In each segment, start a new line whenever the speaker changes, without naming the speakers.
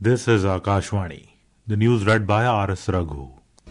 This is Akashvani. The news read by R.S. Raghu.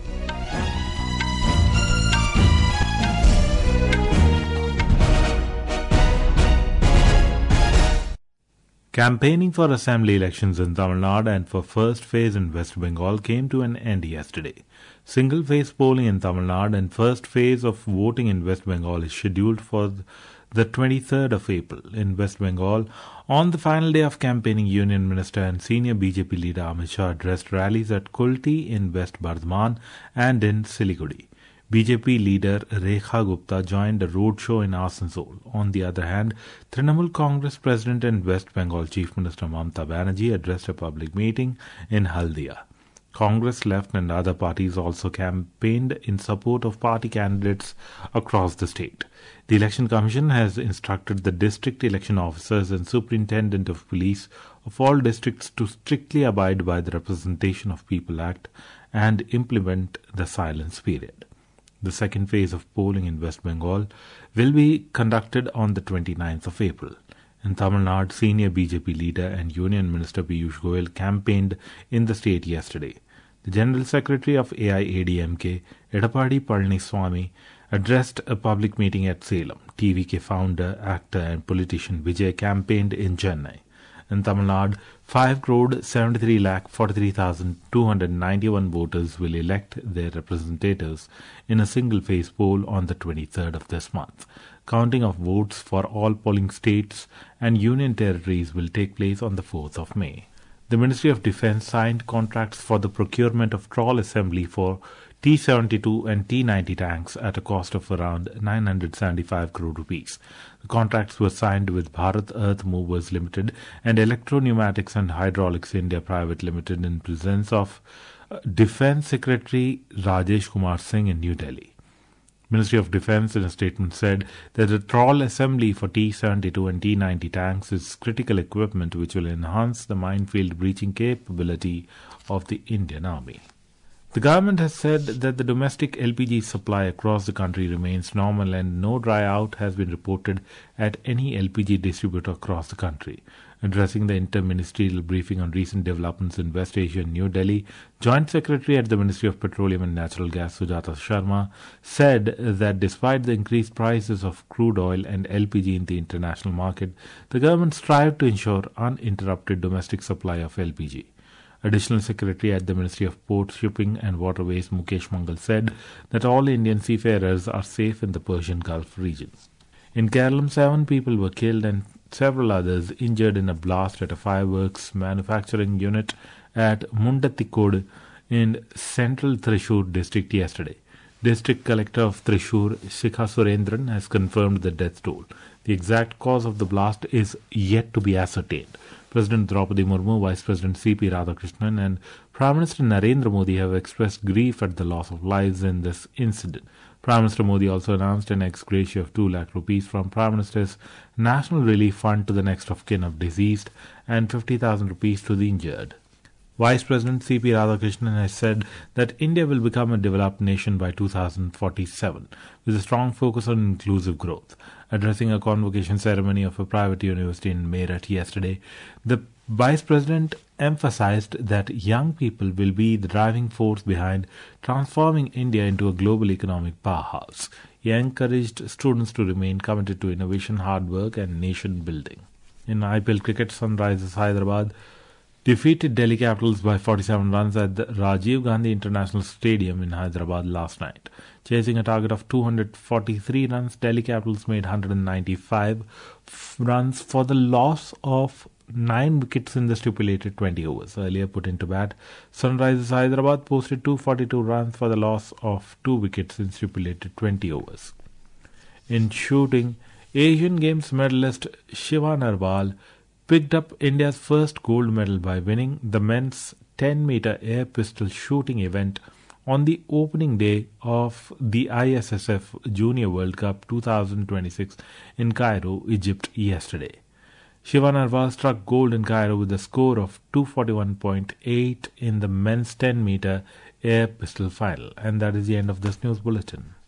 Campaigning for assembly elections in Tamil Nadu and for first phase in West Bengal came to an end yesterday. Single phase polling in Tamil Nadu and first phase of voting in West Bengal is scheduled for the 23rd of April. In West Bengal, on the final day of campaigning, Union Minister and senior BJP leader Amit Shah addressed rallies at Kulti in West Bardhaman and in Siliguri. BJP leader Rekha Gupta joined a roadshow in Asansol. On the other hand, Trinamool Congress President and West Bengal Chief Minister Mamata Banerjee addressed a public meeting in Haldia. Congress, Left and other parties also campaigned in support of party candidates across the state. The Election Commission has instructed the district election officers and superintendent of police of all districts to strictly abide by the Representation of People Act and implement the silence period. The second phase of polling in West Bengal will be conducted on the 29th of April. In Tamil Nadu, senior BJP leader and Union Minister Piyush Goyal campaigned in the state yesterday. The General Secretary of AIADMK, Edappadi Palaniswamy, addressed a public meeting at Salem. TVK founder, actor and politician Vijay campaigned in Chennai. In Tamil Nadu, 5,73,43,291 voters will elect their representatives in a single-phase poll on the 23rd of this month. Counting of votes for all polling states and union territories will take place on the 4th of May. The Ministry of Defence signed contracts for the procurement of trawl assembly for T-72 and T-90 tanks at a cost of around 975 crore rupees. The contracts were signed with Bharat Earth Movers Limited and Electro Pneumatics and Hydraulics India Private Limited in presence of Defence Secretary Rajesh Kumar Singh in New Delhi. Ministry of Defence in a statement said that the trawl assembly for T-72 and T-90 tanks is critical equipment which will enhance the minefield breaching capability of the Indian Army. The government has said that the domestic LPG supply across the country remains normal and no dry out has been reported at any LPG distributor across the country. Addressing the inter-ministerial briefing on recent developments in West Asia and New Delhi, Joint Secretary at the Ministry of Petroleum and Natural Gas Sujata Sharma said that despite the increased prices of crude oil and LPG in the international market, the government strived to ensure uninterrupted domestic supply of LPG. Additional Secretary at the Ministry of Ports, Shipping and Waterways Mukesh Mangal said that all Indian seafarers are safe in the Persian Gulf region. In Kerala, 7 people were killed and several others injured in a blast at a fireworks manufacturing unit at Mundathikode in central Thrissur district yesterday. District Collector of Thrissur, Shikha Surendran, has confirmed the death toll. The exact cause of the blast is yet to be ascertained. President Draupadi Murmu, Vice President C.P. Radhakrishnan and Prime Minister Narendra Modi have expressed grief at the loss of lives in this incident. Prime Minister Modi also announced an ex gratia of 2 lakh rupees from Prime Minister's National Relief Fund to the next of kin of deceased and 50,000 rupees to the injured. Vice President C.P. Radhakrishnan has said that India will become a developed nation by 2047 with a strong focus on inclusive growth. Addressing a convocation ceremony of a private university in Meerut yesterday, the Vice President emphasized that young people will be the driving force behind transforming India into a global economic powerhouse. He encouraged students to remain committed to innovation, hard work and nation building. In IPL cricket, Sunrisers Hyderabad defeated Delhi Capitals by 47 runs at the Rajiv Gandhi International Stadium in Hyderabad last night. Chasing a target of 243 runs, Delhi Capitals made 195 runs for the loss of 9 wickets in the stipulated 20 overs. Earlier put into bat, Sunrisers Hyderabad posted 242 runs for the loss of 2 wickets in stipulated 20 overs. In shooting, Asian Games medalist Shiva Narwal picked up India's first gold medal by winning the men's 10-meter air pistol shooting event on the opening day of the ISSF Junior World Cup 2026 in Cairo, Egypt yesterday. Shiva Narwal struck gold in Cairo with a score of 241.8 in the men's 10-meter air pistol final. And that is the end of this news bulletin.